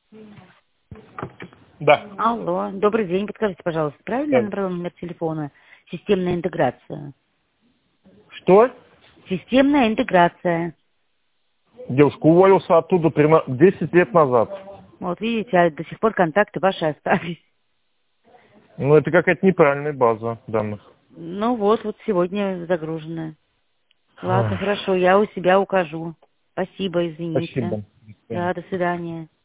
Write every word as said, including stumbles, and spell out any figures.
Да. Алло, добрый день, подскажите, пожалуйста, правильно я Да. набрала номер телефона? Системная интеграция. Что? Системная интеграция. Девушка, уволился оттуда прямо десять лет назад. Вот видите, а до сих пор контакты ваши остались. Ну, это какая-то неправильная база данных. Ну вот, вот сегодня загружена. Ладно, Ах, хорошо, я у себя укажу. Спасибо, извините. спасибо. До свидания. Да, до свидания.